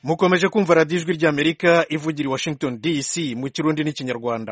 mukomeje kumva radiyo ijwi ry'Amerika ivugira i Washington DC mu kirundi n'ikinyarwanda.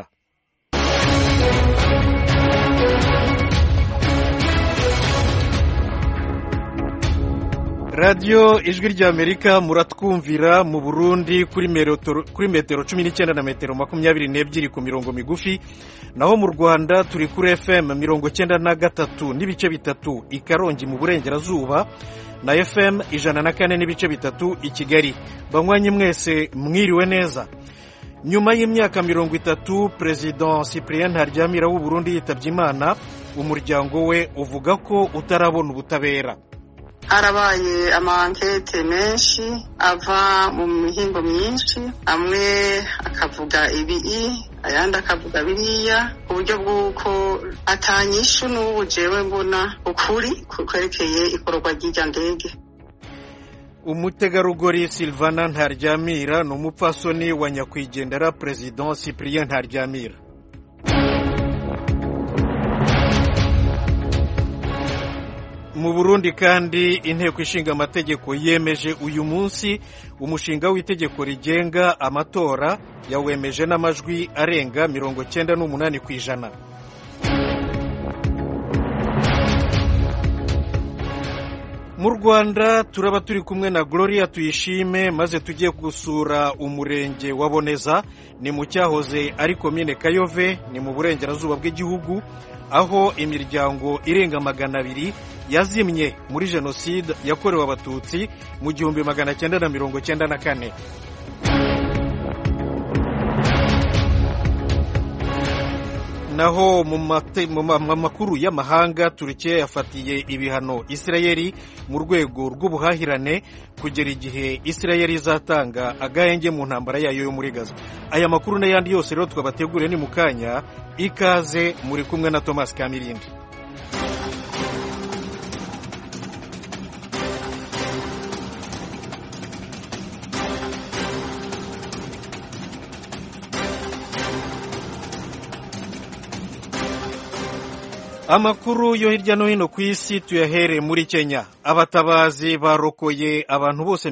radiyo ijwi ry'Amerika muratwumvira mu Burundi kuri metero 19 na metero 22 ku mirongo migufi, naho mu Rwanda turi kuri FM 93 n'ibice bitatu i Karongi mu Burengerazuba na FM 104 n'ibice bitatu i Kigali. Banywanyi mwese mwiriwe neza. Nyuma y'imyaka 30 President Cyprien Ntaryamira w'u Burundi yitabye Imana, umuryango we uvuga ko utarabona ubutabera. Harabaye amankete menshi ava mu mihingo myinshi, amwe akavuga ibi ayandi akavuga biriya, uburyo bw'uko atanyishu n'ubu jewe mbona ukuri kwerekeye ikorwa ry'irya ndege. Umutegarugori Sylvana Ntaryamira ni umupfasoni wa nyakwigendera President Cyprien Ntaryamira. Mu Burundi kandi inteko ishinga amategeko yemeje uyu munsi umushinga w'itegeko rigenga amatora, yawemeje n'amajwi arenga 98%. Mu Rwanda turaba turi kumwe na Gloria Tuyishime, maze tugiye gusura umurenge wa Boneza, ni mu cyahoze ari komine Kayove, ni mu burengerazuba bw'igihugu, aho imiryango irenga 200 yazimye muri jenoside yakorewe abatutsi mu 1994. Naho mu makuru y'amahanga, Turkiya yafatiye ibihano Isirayeli mu rwego rw'ubuhahirane kugera igihe Isirayeli izatanga agahenge mu ntambara yayo yo muri Gaza. Aya makuru n'ayandi yose rero twabateguriye ni mu kanya. Ikaze, muri kumwe na Thomas Kamirindi. Amakuru yo hirya no hino ku isi tuyahere muri Kenya. Abatabazi barokoye abantu bose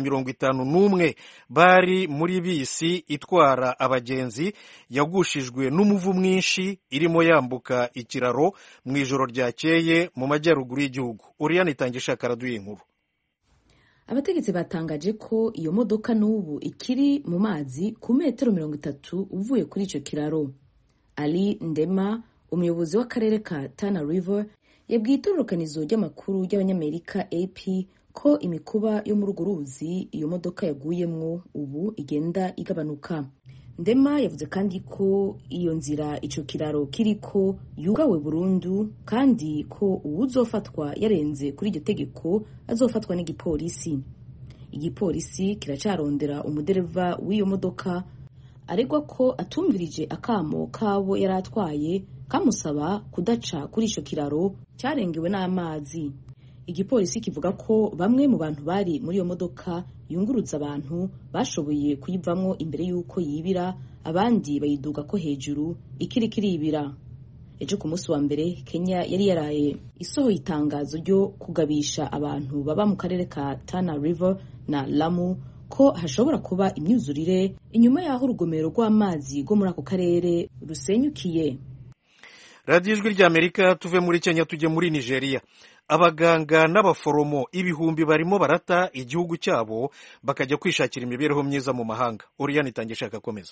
51 bari muri bisi itwara abagenzi yagushijwe n'umuvu mwinshi irimo yambuka ikiraro mu ijoro ryakeye mu majyaruguru y'igihugu. Oriane itangisha karaduye inkuru. Abategetsi batangaje ko iyo modoka n'ubu ikiri mu mazi ku metero 30 uvuye kuri ico kiraro. Ali Ndema, umuyobozi w'akarere ka Tana River, yabwiye itororokanizo ry'amakuru ry'abanyamerika AP ko imikuba yo muri urwo ruzi iyo modoka yaguyemwo ubu igenda igabanuka. Ndema yavuze kandi ko iyo nzira ico kiraro kiriko yugawe burundu, kandi ko uwuzofatwa yarenze kuri iryo tegeko azofatwa n'igipolisi. Igipolisi kiracarondera umudereva w'iyo modoka aregwa ko atumvirije akamo kabo yaratwaye kamusaba kudaca kuri ico kiraro cyarengewe n'amazi. Igipolisi kivuga ko bamwe mu bantu bari muri iyo modoka yunguruza abantu bashoboye kuyivamwo imbere y'uko yibira, abandi bayiduga ko hejuru ikiri kiribira. Ejo ku munsi wa mbere, Kenya yari yaraye isohoye itangazo ryo kugabisha abantu baba mu karere ka Tana River na Lamu ko hashobora kuba imyuzurire inyuma y'aho urugomero rw'amazi rwo muri ako karere rusenyukiye. Radiyo ijwi ry'Amerika, tuve muri Kenya tujye muri Nigeria. Abaganga n'abaforomo ibihumbi barimo barata igihugu cyabo bakajya kwishakira imibereho myiza mu mahanga. Oriane itangisha akakomeza.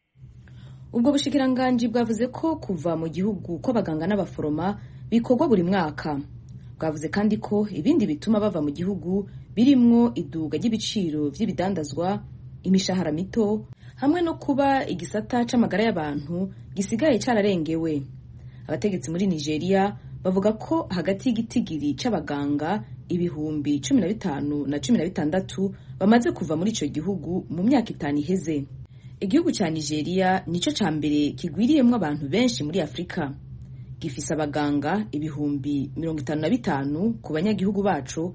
Ubwo bushikiranganji bwavuze ko kuva mu gihugu kw'abaganga n'abaforoma bikorwa buri mwaka. Bwavuze kandi ko ibindi bituma bava mu gihugu birimwo iduga ry'ibiciro vy'ibidandazwa, imishahara mito, hamwe no kuba igisata c'amagara y'abantu gisigaye cararengewe. Abategetsi muri Nigeria bavuga ko hagati y'igitigiri c'abaganga ibihumbi 15 na 16 bamaze kuva muri ico gihugu mu myaka 5 iheze. Igihugu ca Nigeria nico ca mbere kigwiriyemwo abantu benshi muri Afrika. Gifise abaganga ibihumbi 55 ku banyagihugu bacu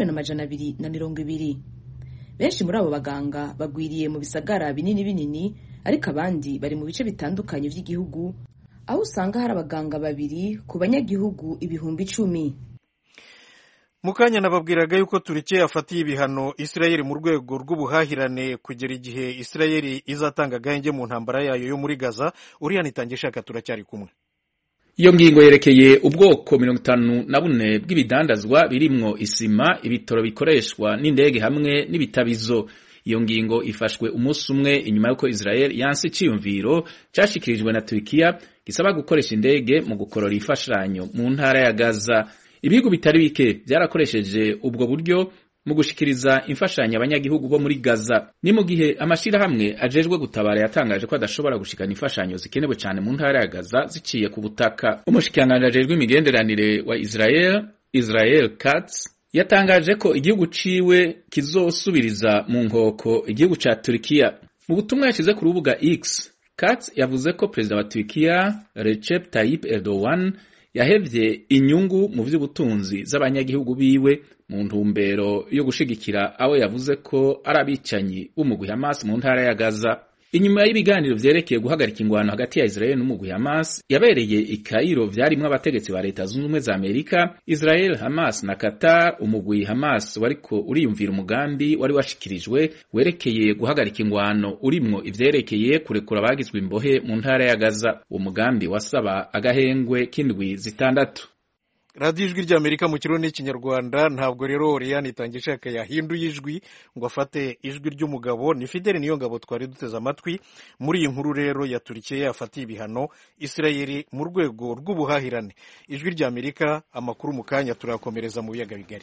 220,000. Benshi muri abo baganga bagwiriye mu bisagara binini binini, ariko abandi bari mu bice bitandukanye vy'igihugu, aho usanga hari abaganga 2 ku banyagihugu ibihumbi 10. mukanya nababwiraga yuko Turikiya yafatiye ibihano Israel mu rwego rw'ubuhahirane kugera igihe Israel izatanga agahenge mu ntambara yayo yo muri Gaza. Uriya nitangishaka turacyari kumwe. Iyo ngingo yerekeye ubwoko 54 bw'ibidandazwa birimwo isima, ibitoro bikoreshwa n'indege hamwe n'ibitabizo. Iyo ngingo ifashwe umunsi umwe inyuma yuko Israel yanse iciyumviro cyashikirijwe na Turkiya gisaba gukoresha indege mu gukorora ifashanyo mu ntara ya Gaza. Ibihugu bitari bike byarakoresheje ubwo buryo mu gushikiriza imfashanyo abanyagihugu bo muri Gaza. Ni mu gihe amashirahamwe ajejwe gutabara yatangaje ko adashobora gushikana imfashanyo zikenewe cyane mu ntara ya Gaza ziciye ku butaka. Umushikiranganji ajejwe imigenderanire wa Israel Katz yatangaje ko igihugu ciwe kizosubiriza mu nkoko igihugu ca Turkiya. Mu butumwa yashize ku rubuga X, Katz yavuze ko perezida wa Turkiya Recep Tayyip Erdogan yahevye inyungu mu vy'ubutunzi z'abanyagihugu biwe mu ntumbero yo gushigikira abo yavuze ko arabicanyi b'umugwi Hamas mu ntara ya Gaza. Inyuma y'ibiganiro vyerekeye guhagarika ingwano hagati ya Israel n'umugwi Hamas yabereye i Cairo, vyarimwo abategetsi ba leta zunze ubumwe za Amerika, Israel, Hamas na Qatar. Umugwi Hamas wariko uriyumvira umugambi wari washikirijwe werekeye guhagarika ingwano urimwo ivyerekeye kurekura abagizwe imbohe mu ntara ya Gaza. Uwo mugambi wasaba agahengwe k'indwi zitandatu. Radio Ijwi ry'Amerika mu kirundi n'ikinyarwanda. Ntabwo rero Oriane Itangishaka yahinduye ijwi ngo afate ijwi ry'umugabo. Ni Fidele Niyongabo twari duteze amatwi muri iyi nkuru rero ya Turikiya yafatiye ibihano Israel mu rwego rw'ubuhahirane. Ijwi ry'Amerika, amakuru mu kanya turakomereza mu biyaga bigari.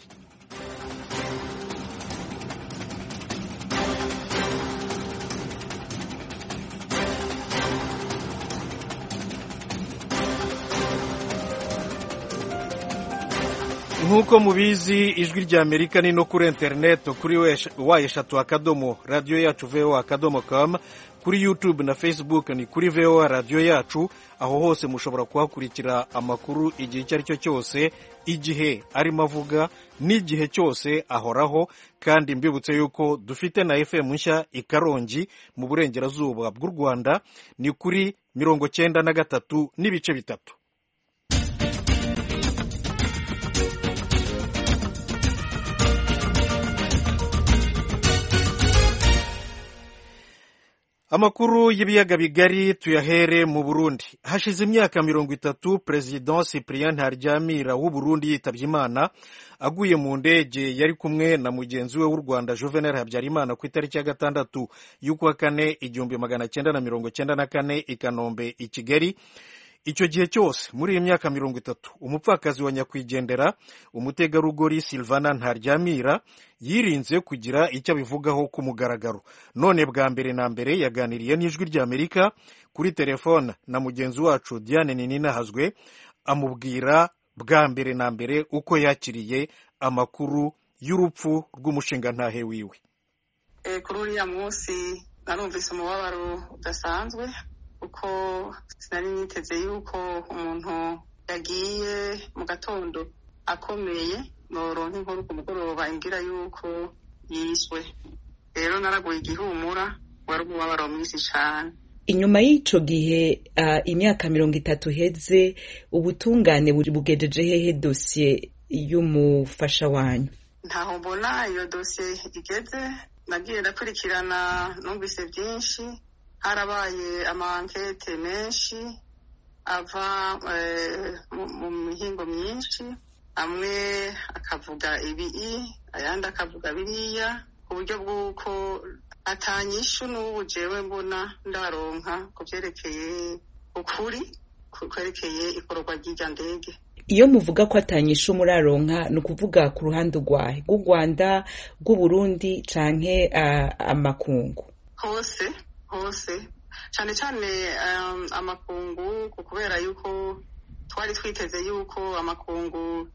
Nkuko mubizi Ijwi ry'Amerika ni no kuri internet kuri wa3 radio yacu voa.com, kuri YouTube na Facebook ni kuri VOA radio yacu. Aho hose mushobora kuhakurikira amakuru igihe icyo ari cyo cyose, igihe arimo avuga n'igihe cyose ahoraho. Kandi mbibutse yuko dufite na FM nshya i Karongi mu burengerazuba bw'u Rwanda, ni kuri 93 n'ibice bitatu. Amakuru y'ibiyaga bigari tuyahere mu Burundi. Hashize imyaka 30 President Cyprien Ntaryamira w'u Burundi yitavye Imana aguye mu ndege yari kumwe na mugenzi we w'u Rwanda Juvenal Habyarimana ku itariki ya 6 y'ukwa 4 1994 i Kanombe i Kigali. Icyo gihe cyose muri iyi myaka 30 umupfakazi wa nyakwigendera umutegarugori Silvana Ntaryamira yirinze kugira icyo abivugaho ku mugaragaro. None bwa mbere na mbere yaganiriye n'Ijwi ry'Amerika kuri telefone na mugenzi wacu Diane Nininahazwe, amubwira bwa mbere na mbere uko yakiriye amakuru y'urupfu rw'umushingantahe wiwe. Kuri uriya munsi narumvise umubabaro udasanzwe, uko sinari niteze yuko umuntu yagiye mu gatondo akomeye noronka inkuru ku mugoroba imbwira yuko yishwe. Rero naraguye igihumura, wari umubabaro mwinshi cyane. Inyuma y'ico gihe imyaka 30 heze, ubutungane bugejeje hehe dosiye y'umufasha wanyu? Ntaho mbona iyo dosiye igeze. Nagiye ndakurikirana, numvise byinshi, harabaye amankete menshi ava mu mihingo myinshi, amwe akavuga ibi ayandi akavuga biriya, ku buryo bw'uko atanyishu n'ubu jewe mbona ndaronka ku vyerekeye ukuri kwerekeye ikorwa ry'irya ndege. Iyo muvuga ko atanyishu muraronka, ni ukuvuga ku ruhande rwahe, rw'u Rwanda, rw'u Burundi canke amakungu? Hose cyane cyane amakungu, kubera yuko twari twiteze yuko amakungu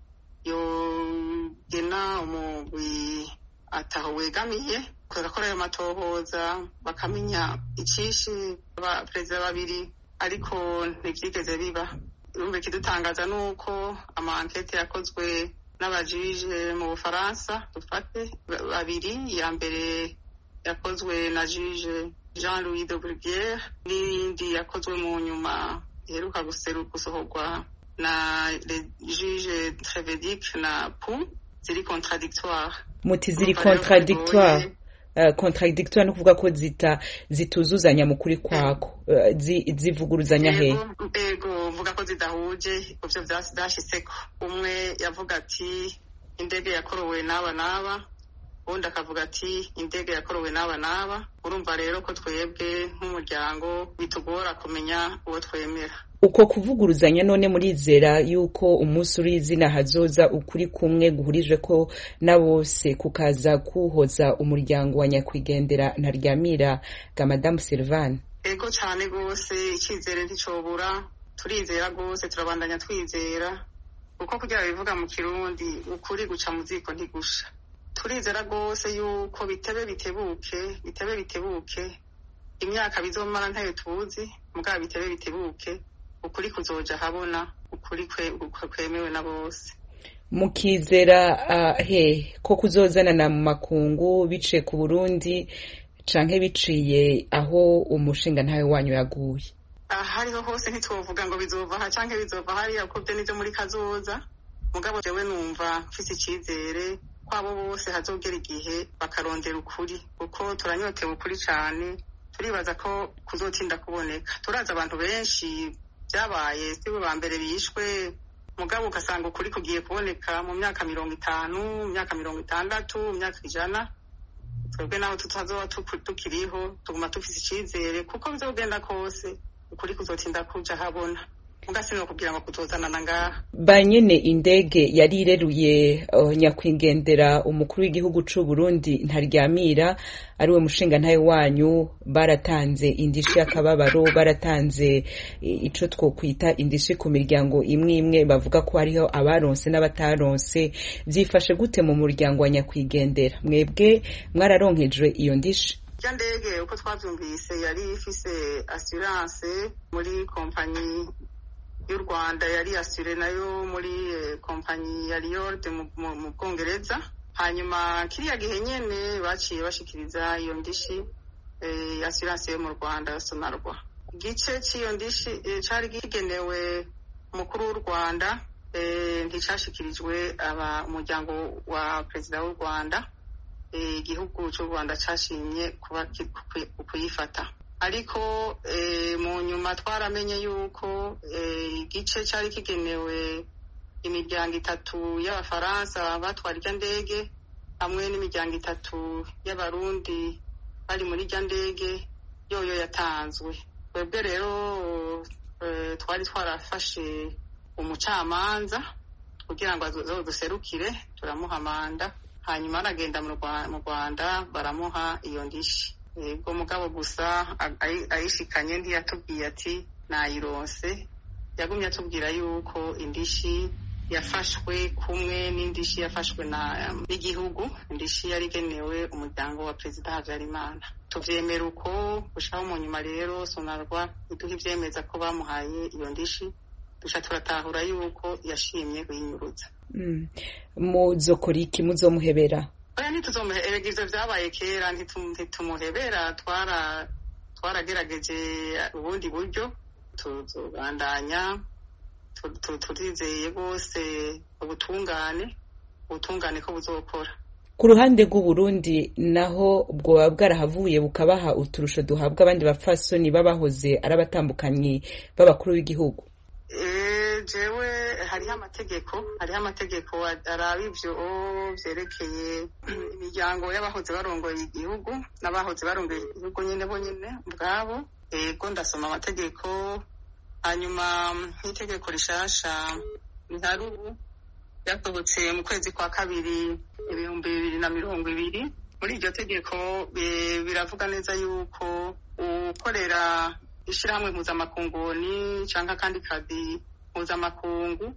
yogena umugwi ataho wegamiye kugakora ayo matohoza bakamenya icishe perezida babiri, ariko ntivyigeze biba. Urumva ikidutangaza nuko amankete yakozwe n'abajije mu Bufaransa, dufate babiri, ya mbere yakozwe na juge Jean-Louis de Bruguière, n'indi yakozwe mu nyuma iheruka gusohorwa na juge Trevedic na Pou. ziri contradictoire. Muti ziri contradictoire. Contradictoire no kuvuga ko zituzuzanya mu kuri kwako, zivuguruzanya he? Ego mvuga ko zidahuje ivyo vyashitseko. Umwe yavuga ati indege yakorowe n'aba undi akavuga ati indege yakorowe n'aba. Urumva rero ko twebwe nk'umuryango bitugora kumenya uwo twemera. Uko kuvuguruzanya none murizera yuko umunsi uri izina hazoza ukuri kumwe guhurije ko na bose kukaza kuhoza umuryango wa nyakwigendera Ntaryamira ga Madame Sylvane? Ego cyane gose, icyizere nticobura, turizera gose, turabandanya twizera uko kugira bivuga mu Kirundi, ukuri guca mu ziko ntigusha. Turizera gose yuko bitebe bitebuke imyaka bizomara ntayo tuzi, mugabo bitebe bitebuke ukuri kuzoja habona, ukuri kwemewe na bose. Mukizera ko kuzozana na makungu biciye ku Burundi canke biciye aho umushinga ntawe wanyu yaguye? Hariho hose ntitwovuga ngo bizova aha canke bizova hariya, kuko byo nivyo muri kazoza. Mugabo jewe numva mfise icizere kwabo bose hazogera igihe bakarondera ukuri, kuko turanyotewe ukuri cane. Turibaza ko kuzotinda kuboneka. Turaza abantu benshi byabaye sibo ba mbere bishwe, mugabo ugasanga ukuri kugiye kuboneka mu myaka 50, mu myaka 60, mu myaka 100. Twebwe naho tutazoba tukiriho tuguma tufise icizere kuko bizogenda kose ukuri kuzotinda kuja habona. Mugasino kugira ngo kutozanana ngaha. Banyene indege yari ireruye nyakwigendera umukuru w'igihugu c'u Burundi Ntaryamira ari we mushinga ntaye wanyu, baratanze indishi y'akababaro, baratanze ico twokwita indishi ku miryango imwe bavuga ko hariho abaronse n'abataronse. Vyifashe gute mu muryango wa nyakwigendera? Mwebwe mwararonkejwe iyo ndishi? Ya ndege uko twavyumvise yari ifise assurance muri kompanyi y'u Rwanda, yari assuré nayo muri kompanyi ya Lloyd mu Bwongereza. Hanyuma kiriya gihe nyene baciye bashikiriza iyo ndishi assurance yo mu Rwanda Sonarwa. Igice cy'iyo ndishi cari gigenewe umukuru w'u Rwanda, nticashikirijwe umuryango wa perezida w'u Rwanda. Igihugu cy'u Rwanda cashimye kuyifata, ariko mu nyuma twaramenye yuko igice cyari kigenewe imiryango 3 y'Abafaransa batwara irya ndege hamwe n'imiryango 3 y'Abarundi bari muri irya ndege yoyo yatanzwe. Twebwe rero twari twarafashe umucamanza kugira ngo azoduserukire, turamuha manda, hanyuma aragenda mu Rwanda baramuha iyo ndishi. Ubwo mugabo gusa ayishikanye ntiyatubwiye ati nayironse, yagumye atubwira yuko indishi yafashwe kumwe n'indishi yafashwe n'igihugu. Indishi yari igenewe umuryango wa Perezida Habyarimana. Tuvyemera uko gushaka mu nyuma rero Sonarwa iduha ivyemeza ko bamuhaye iyo ndishi, dusha turatahura yuko yashimye kuyinyuruza. Muzokora iki? Muzomuhebera? Oya ntituzomuhebera, ivyo vyabaye kera, ntitumuhebera. Twaragerageje ubundi buryo, tuzobandanya. Turizeye bose ubutungane ko buzokora. Ku ruhande rw'u Burundi naho bwoba bwarahavuye bukabaha uturusho duhabwa abandi bapfasoni babahoze ari abatambukanyi b'abakuru b'igihugu? Jewe hariho amategeko araba ivyo vyerekeye imiryango y'abahoze barongoye igihugu n'abahoze barongoye igihugu nyene bonyene ubwabo. Ego ndasoma amategeko, hanyuma nk'itegeko rishasha ntarubu yasohotse mu kwezi kwa kabiri 2020. Muri iryo tegeko biravuga neza yuko ukorera ishirahamwe mpuzamakunguni canke kandi kazi mpuzamakungu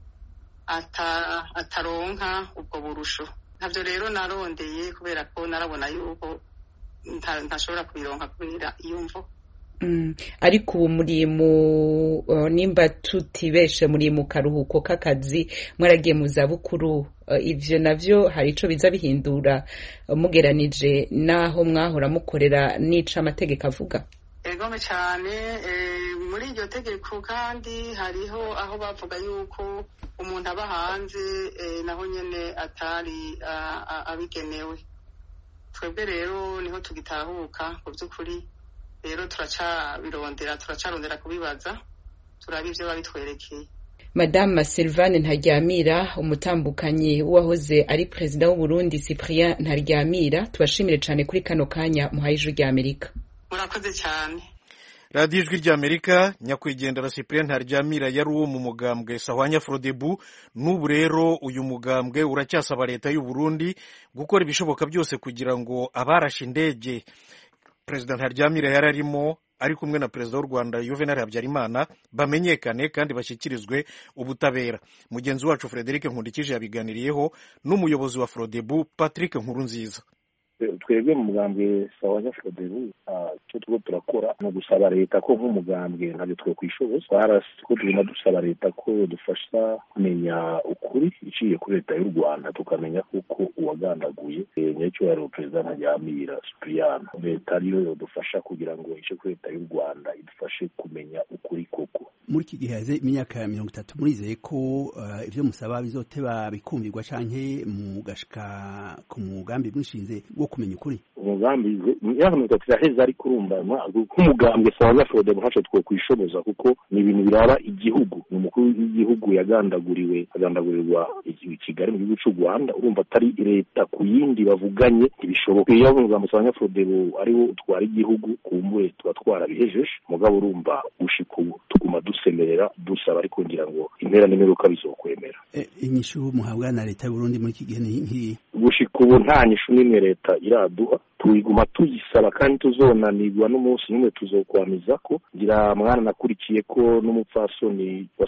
ataronka ubwo burusho. Navyo rero narondeye kubera ko narabona yuko ntashobora kubironka kubera iyumvo. Ariko ubu muri mu nimba tutibeshe muri mu karuhuko k'akazi, mwaragiye mu zabukuru, ivyo navyo hari ico biza bihindura mugeranije naho mwahora mukorera n'ica amategeko avuga? Egome cyane, muri iryo tegeko kandi hariho aho bavuga yuko umuntu umuntu aba hanze naho nyene atari abigenewe. Twebwe rero niho tugitahuka mu by'ukuri, rero turacarondera kubibaza turabe ivyo babitwerekeye. Madame Sylvane Ntaryamira, umutambukanyi w'uwahoze ari perezida w'u Burundi Cyprien Ntaryamira, tubashimire cyane kuri kano kanya muhaye ijwi rya Amerika. Murakoze cyane. radiyo ijwi ry'Amerika. Nyakwigendera Cyprien Ntaryamira yari uwo mu mugambwe Sahwanya Frodebu. N'ubu rero uyu mugambwe uracyasaba leta y'u Burundi gukora ibishoboka byose kugira ngo abarashe indege Perezida Ntaryamira yari arimo ari kumwe na Perezida w'u Rwanda Juvenal Habyarimana bamenyekane kandi bashyikirizwe ubutabera. Mugenzi wacu Frederic Nkundikije yabiganiriyeho n'umuyobozi wa Frodebu Patrick Nkurunziza. Twebwe mu mugambwe Sahwanya Frodebu icyo turiko turakora no gusaba leta ko nk'umugambwe ntabyo twokwishoboza, twarasiko tuguma dusaba leta ko dufasha kumenya ukuri iciye kuri leta y'u Rwanda, tukamenya kuko uwagandaguye nyacyubahiro Perezida Ntaryamira Cyprien, leta ariyo yodufasha kugira ngo ice kuri leta y'u Rwanda idufashe kumenya ukuri koko. Muri iki gihe haze imyaka ya 30 murizeye ko ivyo musaba bizoteba bikumvirwa canke mugashika ku mugambi mwishinze wo kumenya ukuri? Umugambi imyaka 30 iraheze, ariko urumva nk'umugambwe Sahwanya Frodebu ntaco twokwishoboza kuko ni ibintu biraba igihugu. Ni umukuru w'igihugu agandagurirwa i Kigali mu gihugu cy'u Rwanda, urumva atari leta ku yindi bavuganye ntibishoboka. Iyo umugambi Sahwanya Frodebu ariwo utwara igihugu kumbure tuba twarabihejeje, mugabo urumva gushika ubu tuguma dusemerera dusaba, ariko ngira ngo impera n'imperuka bizokwemera. Inyishu muhabwa na leta y'u Burundi muri iki gihe ni gushika ubu nta nyishu n'imwe leta iraduha, tuyiguma tuyisaba kandi tuzonanirwa n'umunsi n'umwe tuzokwamiza ko. Ngira mwana nakurikiye ko n'umupfasoni wa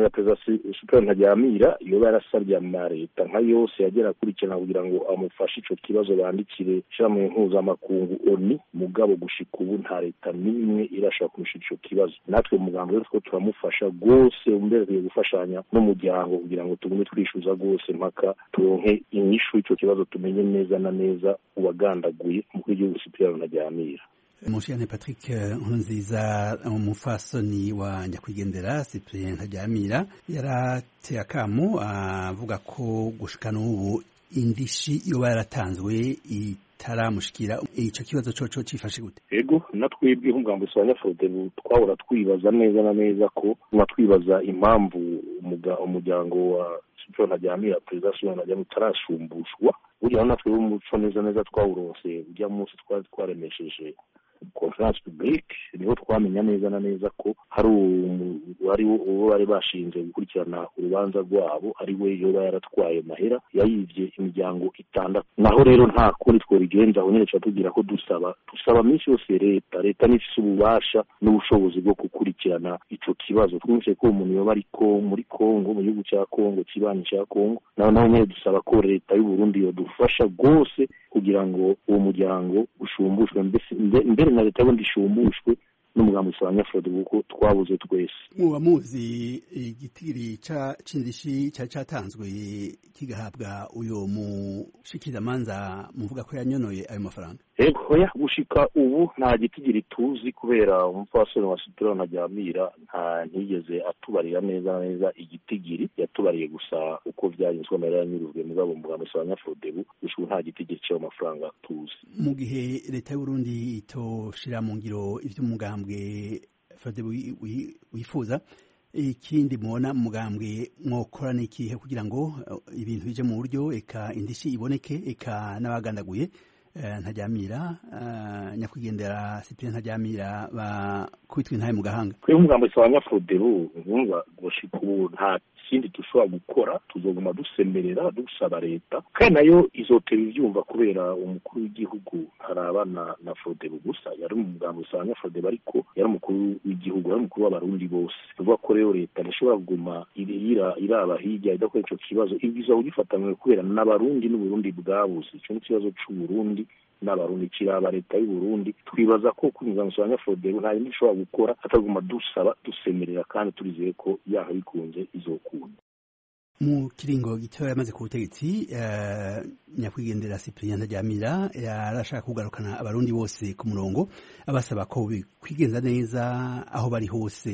Cyprien Ntaryamira yoba yarasabye ama leta nka yose yagera akurikirana kugira ngo amufashe ico kibazo bandikire ishirahamwe mpuzamakungu ONU, mugabo gushika ubu nta leta n'imwe irashaka kumusha ico kibazo. Natwe mugambwe ko turamufasha rwose, mbere tugiye gufashanya n'umuryango kugira ngo tugume twishuza rwose mpaka turonke inyishu ico kibazo, tumenye neza na neza uwagandaguye umukuru w'igihugu Cyprien Ntaryamira. Mushikane Patrick Nkurunziza, umufasoni wa nyakwigendera Cyprien Ntaryamira, yarateye akamo avuga ko gushika n'ubu indishi yoba yaratanzwe itaramushikira. Ico kibazo coco cifashe gute? Ego natwebwe nk'umugambwe Sahwanya Frodebu twahora twibaza neza na neza ko twibaza impamvu umuryango wa Cyprien Ntaryamira, Perezida Cyprien Ntaryamira utarashumbushwa. Burya natwe umuco neza twawuronse ujya munsi twari twaremesheje conference publique, niho twamenya neza na neza ko hari uwo bari bashinze gukurikirana urubanza rwabo ari we yoba yaratwaye mahera yayivye imiryango 6. Naho rero nta kundi twobigenza aho nyene tugira ko dusaba minsi yose leta n'ifise ububasha n'ubushobozi bwo gukurikirana ico kibazo. Twumvise ko umuntu yoba ariko muri Kongo, mu gihugu cya Kongo, kibanyi cya Kongo, naho nyene dusaba ko leta y'u Burundi yodufasha rwose kugira ngo uwo muryango ushumbushwe, mbere na leta y'ubundi ishumbushwe n'umugambi Sahwanya Frodebu kuko twabuze twese. Muba muzi igitiri c'indishi catanzwe kigahabwa uyo mushikirizamanza muvuga ko yanyonoye ayo mafaranga? Ego gushika ubu nta gitigiri tuzi, kubera umupfasoni wa Cyprien Ntaryamira ntiyigeze atubarira neza igitigiri, yatubariye gusa uko vyagenzwe amahera yanyurujwe mugabo umugambi Sahwanya Frodebu gushika nta gitigiri c'ayo mafaranga tuzi. Mu gihe leta y'u Burundi itoshira mu ngiro ivy'umugambwe Frodebu wifuza, ikindi mubona mugambwe mwokora n'ikihe kugira ngo ibintu bije mu buryo eka indishi iboneke eka n'abagandaguye Ntaryamira nyakwigendera Cyprien Ntaryamira bakubitwa intahe mu gahanga? Kwe umugambi Sahwanya Frodebu ngumva gushika ubu nta kindi dushobora gukora, tuzoguma dusemerera dusaba leta kandi nayo izotera ivyumva, kubera umukuru w'igihugu harabana na Frodebu gusa, yari mu mugambi Sahwanya Frodebu ariko yari umukuru w'igihugu, yari umukuru w'abarundi bose. Tuvuga ko rero leta ntishobora kuguma iraba hirya idakora ico kibazo, ibiza kugifatanywe kubera n'abarundi n'Uburundi bwabuze. Ico ni ikibazo c'Uburundi n'abarundi kiraba leta y'u Burundi. Twibaza ko kunyuza Sahwanya Frodebu nta yindi ishobora gukora ataguma dusaba dusemerera, kandi turizeye ko yaha bikunze izokunda. mu kiringo gito yamaze ku butegetsi nyakwigendera Cyprien Ntaryamira yarashaka kugarukana abarundi bose ku murongo abasaba ko kwigenza neza aho bari hose.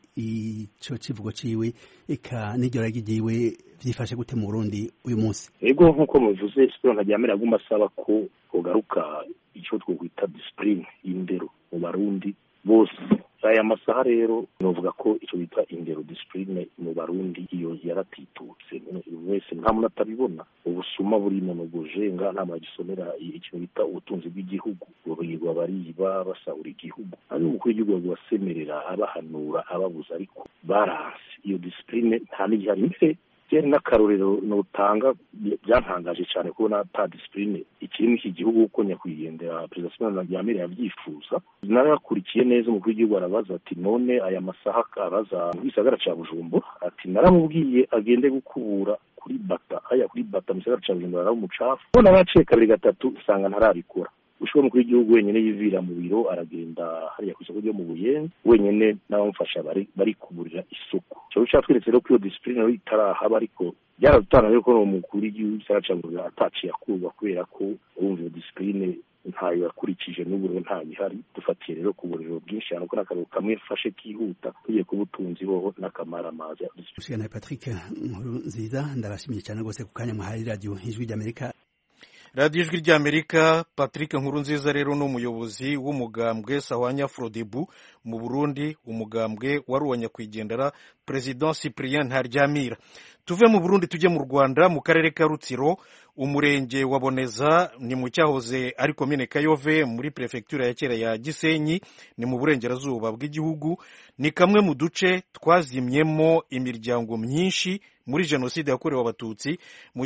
Ico kivugo ciwe eka n'iryo ragigiwe vyifashe gute mu Burundi uyu munsi? Ego nkuko muvuze Cyprien Ntaryamira aguma asaba ko kugaruka ico twokwita discipline y'indero mu Barundi bose. Aya masaha rero novuga ko ico bita indero discipline mu Barundi iyo yaratitutse wese nta muntu atabibona. Ubusuma buri mu gujenga nta magisomera ikintu bita ubutunzi bw'igihugu bubirwa bariba basahura igihugu ari umukuru w'igihugu wasemerera abahanura ababuza ariko baranse iyo discipline nta n'igihari mfe cyane n'akarorero notanga byantangaje cyane kubona ta discipline ikiri iki gihugu uko nyakwigendera Perezida Cyprien Ntaryamira yavyifuza. Narakurikiye neza umukuru w'igihugu arabaza ati none aya masaha karaza mu gisagara ca Bujumbura ati naramubwiye agende gukubura kuri bata mu gisagara ca Bujumbura ari umucafu bona baciye kabiri gatatu usanga ntarabikora. Ushobora mukuru w'igihugu wenyene yivira mu biro aragenda hariya ku isoko ryo mu Buyenzi wenyene n'abamufasha bari kuburira isuku. Cyo cyatweretse rero ko iyo discipline ari itarahaba ariko byaradutana rero ko umukuru w'igihugu cyaracagurira ataciye akurwa kubera ko urumva iyo discipline ntayo yakurikije n'uburyo nta bihari. Dufatiye rero ku buriro bwinshi cyane ko n'akararo kamwe fashe kihuta tugiye ku butunzi boho n'akamara amazi. Ushikana Patrick Nkurunziza ndabashimiye cyane gose ku kanya muhari radio Ijwi ry'Amerika. radiyo ijwi ry'Amerika. Patrick Nkurunziza rero ni umuyobozi w'umugambwe Sahwanya Frodebu mu Burundi, umugambwe wari uwa nyakwigendera President Cyprien Ntaryamira. Tuve mu Burundi tujye mu Rwanda mu karere ka Rutsiro, umurenge wa Boneza ni mu cyahoze ari komine Kayove muri prefecture ya kera ya Gisenyi ni mu burengerazuba bw'igihugu. Ni kamwe mu duce twazimyemo imiryango myinshi muri jenoside yakorewe abatutsi mu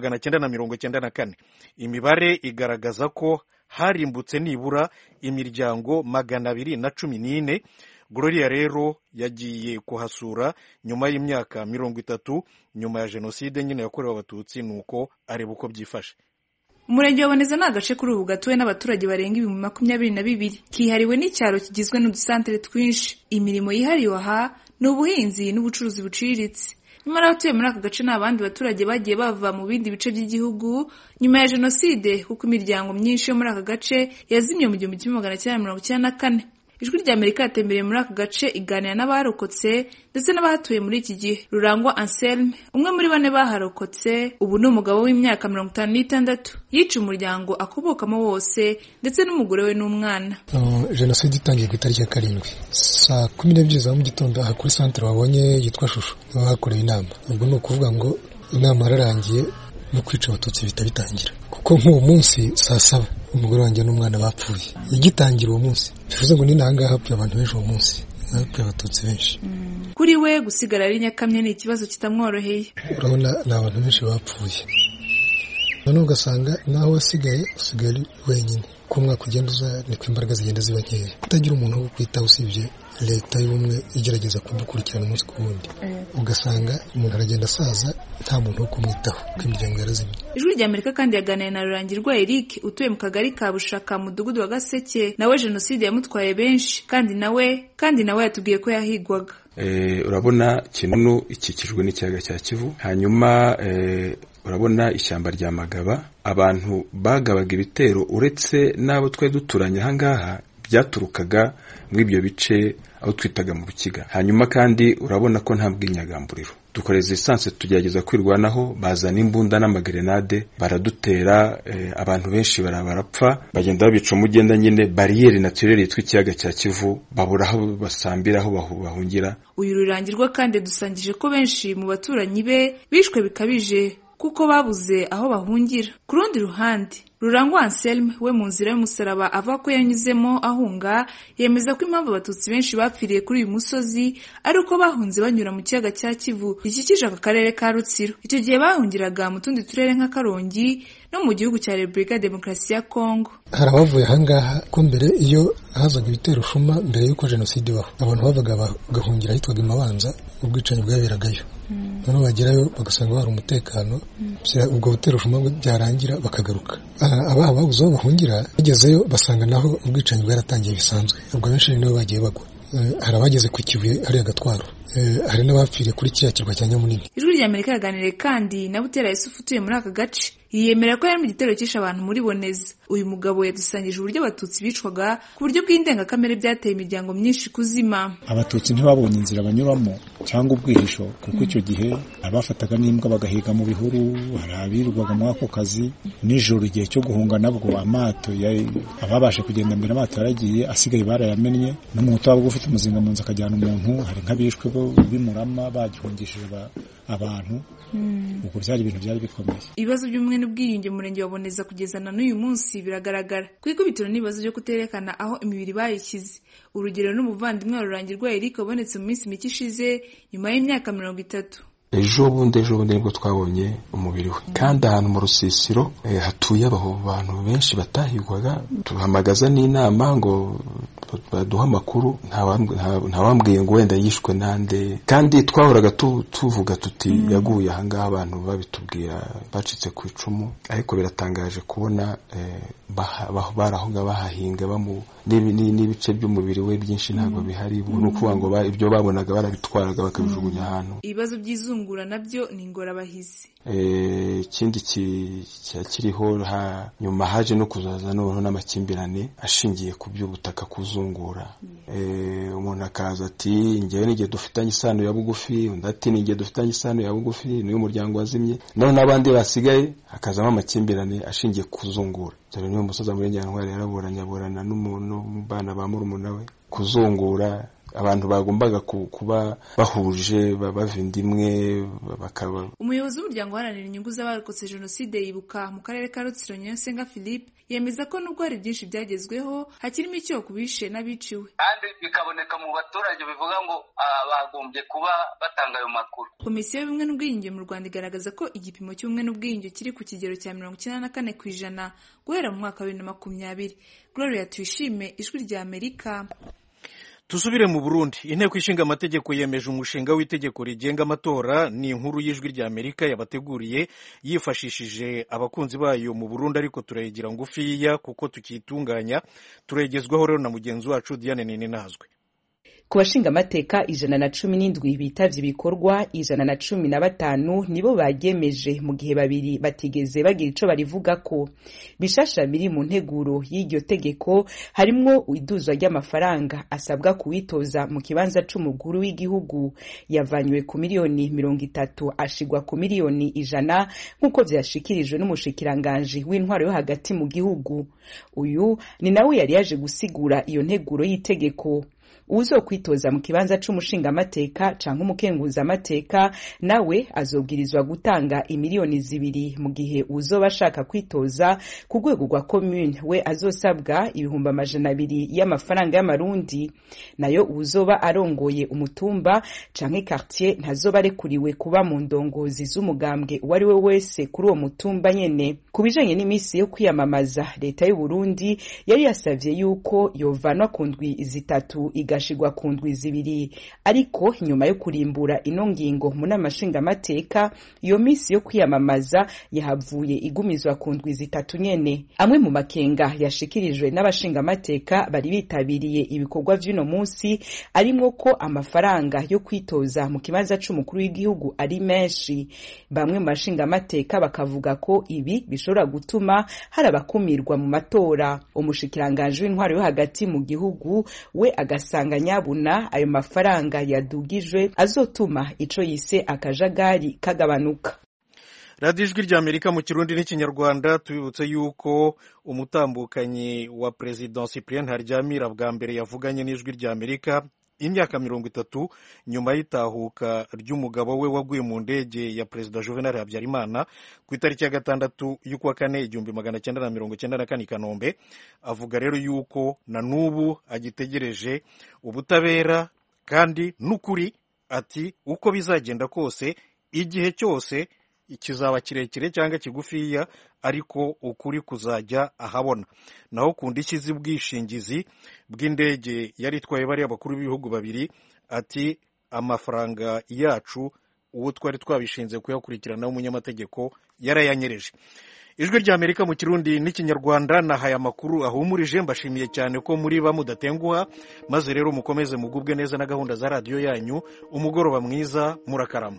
1994. Imibare igaragaza ko harimbutse nibura imiryango 214. Gloria rero yagiye kuhasura nyuma y'imyaka 30 nyuma ya jenoside nyine yakorewe abatutsi nuko areba uko byifashe. Umurenge wa Boneza ni agace kuri ubu gatuwe n'abaturage barenga 22,000 kihariwe n'icyaro kigizwe n'udusantere twinshi. Imirimo yihariwe aha ni ubuhinzi n'ubucuruzi buciriritse. Nyamara abatuye muri aka gace n'abandi baturage bagiye bava mu bindi bice by'igihugu nyuma ya jenoside kuko imiryango myinshi yo muri aka gace yazimye mu 1994. Ijwi ry'Amerika yatembereye muri aka gace iganira n'abarokotse ndetse n'abahatuye muri iki gihe. Rurangwa Anselme, umwe muri bane baharokotse, ubu ni umugabo w'imyaka 56, yica umuryango akubokamo wose ndetse n'umugore we n'umwana. Jenoside itangiye ku itariki ya 7 saa 12 za mu gitondo aha kuri centre wabonye yitwa Shusho bahakoreye inama. Ubwo ni ukuvuga ngo inama yararangiye no kwica abatutsi bitangira kuko nk'uwo munsi saa 7 umugore wanjye n'umwana bapfuye igitangira uwo munsi. Bivuze ngo ni nanga hapfuye abantu benshi uwo munsi, hapfuye abatutsi benshi. Kuri we gusigara ari Nyakamye ni ikibazo kitamworoheye. Urabona n'abantu benshi bapfuye none ugasanga naho wasigaye usigaye wenyine. Ko umwaka ugenda uza niko imbaraga zigenda ziba nkeya, utagira umuntu wo kwitaho usibye leta y'ubumwe igerageza kudukurikirana umunsi ku wundi. Ugasanga umuntu aragenda asaza nta muntu wo kumwitaho ko imiryango yarazimye. Ijwi ry'Amerika kandi yaganiriye na Rurangirwa Eric utuye mu kagari ka Bushaka mu mudugudu wa Gaseke. Nawe jenoside yamutwaye benshi kandi nawe yatubwiye ko yahigwaga. Urabona Kinunu ikikijwe n'ikiyaga cya Kivu, hanyuma urabona ishyamba rya Magaba. Abantu bagabaga ibitero uretse n'abo twe duturanye ahangaha byaturukaga muri ibyo bice aho twitaga mu Rukiga. Hanyuma kandi urabona ko nta bw'inyagamburiro, dukoreza essence tugerageza kwirwanaho, bazana imbunda n'amagrenade baradutera, abantu benshi barapfa, bagenda babica umugenda nyine barriere naturelle yitwa ikiyaga cya Kivu, babura aho basambira aho bahungira. Uyu Rurangirwa kandi dusangije ko benshi mu baturanyi be bishwe bikabije kuko babuze aho bahungira. Ku rundi ruhande Rurangwa Anselme we mu nzira y'umusaraba ava ko yanyuzemo ahunga, yemeza ko impamvu abatutsi benshi bapfiriye kuri uyu musozi ari uko bahunze banyura mu kiyaga cya Kivu gikikije aka karere ka Rutsiro. Icyo gihe bahungiraga mu tundi turere nka Karongi no mu gihugu cya Repubulika Demokarasi ya Kongo. Hari abavuye ahangaha ko mbere iyo hazaga ibitero shuma mbere y'uko jenoside ibaho abantu bavaga bagahungira ahitwaga Imabanza, ubwicanyi bwaberagayo. None bagerayo bagasanga hari umutekano, ubwo butero shuma byarangira bakagaruka. Abaha babuze aho bahungira bagezeyo basanga naho ubwicanyi bwaratangiye bisanzwe, ubwo benshi nibo bagiye bagwa. Hari abageze ku Kibuye hari agatwaro hari n'abapfiriye kuri kiriya kirwa cya Nyamunini. Ijwi rya Amerika yaganiriye kandi na Butera Yusufu utuye muri aka gace, yiyemera ko yari mu gitero cyishe abantu muri Boneza. Uyu mugabo yadusangije uburyo abatutsi bicwaga ku buryo bw'indengakamere byateye imiryango myinshi kuzima. Abatutsi ntibabonye inzira banyuramo cyangwa ubwihisho, kuko icyo gihe abafataga n'imbwa bagahiga mu bihuru, hari abirirwaga muri ako kazi. Nijoro igihe cyo guhunga nabwo amato ababashe kugenda mbere amato yaragiye, asigaye barayamennye. N'umuntu waba ufite umuzinga mu nzu akajyana umuntu, hari nk'abishwe b'Imurama bagihungishije abantu. Ubwo byari ibintu byari bikomeye. Ibibazo by'umwe n'ubwiyunge mu murenge wa Boneza kugeza na n'uyu munsi biragaragara. Kwikubitiro n'ibibazo byo kuterekana aho imibiri bayishyize. Urugero n'umuvandimwe wa Rurangirwa Eric wabonetse mu minsi mike ishize nyuma y'imyaka 30. Ejo bundi nibwo twabonye umubiri we, kandi ahantu mu rusisiro hatuye abantu benshi batahigwaga. Tuhamagaza n'inama ngo baduha amakuru, ntawambwiye ngo wenda yishwe nande, kandi twahoraga tuvuga tuti yaguye ahangaha, abantu babitubwira bacitse ku icumu. Ariko biratangaje kubona barahoga bahahinga n'ibice by'umubiri we byinshi ntabwo bihari. Ni ukuvuga ngo ibyo babonaga barabitwaraga bakabijugunya ahantu. Ibibazo by'izungura nabyo ni ingorabahizi. Ikindi kiriho nyuma haje no kuzaza n'amakimbirane ashingiye ku by'ubutaka kuzungura. Umuntu akaza ati ngewe n'igihe dufitanye isano ya bugufi, undi ati n'igihe dufitanye isano ya bugufi, niyo muryango wazimye. None n'abandi basigaye hakazamo amakimbirane ashingiye kuzungura. Dore niyo musoza muri Nyantwari yaraburanya n'umuntu bana ba murumuna we kuzungura. Abantu bagombaga kuba bahuje bavindimwe bakaba. Umuyobozi w'umuryango uharanira inyungu z'abarokotse jenoside yibuka mu karere ka Rutsiro Niyonsenga Philippe yemeza ko nubwo hari byinshi byagezweho hakirimo icyo kubishe n'abiciwe, kandi bikaboneka mu baturage bivuga ngo bagombye kuba batanga ayo makuru. Komisiyo y'ubumwe n'ubwiyunge mu Rwanda igaragaza ko igipimo cy'ubumwe n'ubwiyunge kiri ku kigero cya 94% guhera mu mwaka wa 2020. Gloria Tuyishime, Ijwi rya Amerika. Tusubire mu Burundi. Inteko ishinga amategeko yemeje umushinga w'itegeko rigenga amatora. Ni inkuru y'Ijwi rya Amerika yabateguriye yifashishije abakunzi bayo mu Burundi, ariko turayigira ngufiya kuko tukitunganya. Turegezwaho rero na mugenzi wacu Diane Ninazwe. Ku bashinga amateka 117 bitavye ibikorwa 115 nibo bagemeje, mu gihe babiri batigeze bagira ico barivuga ko. Bishasha biri mu nteguro y'iryo tegeko harimwo iduzwa ry'amafaranga asabwa kuwitoza mu kibanza c'umukuru w'igihugu, yavanywe ku miliyoni 30 ashigwa ku miliyoni 100 nk'uko vyashikirijwe n'umushikiranganje w'intwaro yo hagati mu gihugu. Uyu ni nawe yari yaje gusigura iyo nteguro y'itegeko. Uzo kwitoza mu kibanza c'umushinga amateka canke umukenguza amateka nawe azobwirizwa gutanga imiliyoni 2, mu gihe uzoba ashaka kwitoza ku rwego rwa commune we azosabwa 200,000 y'amafaranga y'amarundi. Nayo uzoba arongoye umutumba canke quartier ntazoba rekuriwe kuba mu ndongozi z'umugambwe wari we wese kuri uwo mutumba nyene. Kubijanye n'imisi yo kwiyamamaza, leta y'u Burundi yari yasavye yuko yovanwa ku ndwi 3 igashigwa ku ndwi 2, ariko nyuma yo kurimbura ino ngingo mu namashinga amateka iyo misi yo kwiyamamaza yahavuye igumizwa ku ndwi 3 nyene. Amwe mu makenga yashikirijwe n'abashinga amateka bari bitabiriye ibikorwa vy'uno munsi arimwo ko amafaranga yo kwitoza mu kibanza c'umukuru w'igihugu ari menshi. Bamwe mu bashinga amateka bakavuga ko ibi bishobora gutuma hari abakumirwa mu matora. Umushikiranganje w'intwaro yo hagati mu gihugu we agasanga nyabuna ayo mafaranga yadugijwe azotuma ico yise akajagari kagabanuka. Radio Ijwi rya Amerika mu Kirundi n'Ikinyarwanda. Tubibutse yuko umutambukanyi wa President Cyprien Ntaryamira bwa mbere yavuganye n'Ijwi rya Amerika imyaka 30 nyuma y'itahuka ry'umugabo we waguye mu ndege ya President Juvenal Habyarimana ku itariki ya 6 y'ukwa 4 1994 Kanombe. Avuga rero yuko na nubu agitegereje ubutabera kandi n'ukuri, ati uko bizagenda kose igihe cyose ikizaba kirekire cyangwa kigufiya, ariko ukuri kuzajya ahabona. Naho ku ndishyi z'ubwishingizi bw'indege yari itwaye bari abakuru b'ibihugu babiri, ati amafaranga yacu uwo twari twabishinze kuyakurikirana umunyamategeko yarayanyereje. ijwi ry'Amerika mu Kirundi n'ikinyarwanda nahaye amakuru ahumurije mbashimiye cyane ko muri ba mudatenguha maze rero mukomeze mugubwe neza na gahunda za radiyo yanyu umugoroba mwiza murakarama.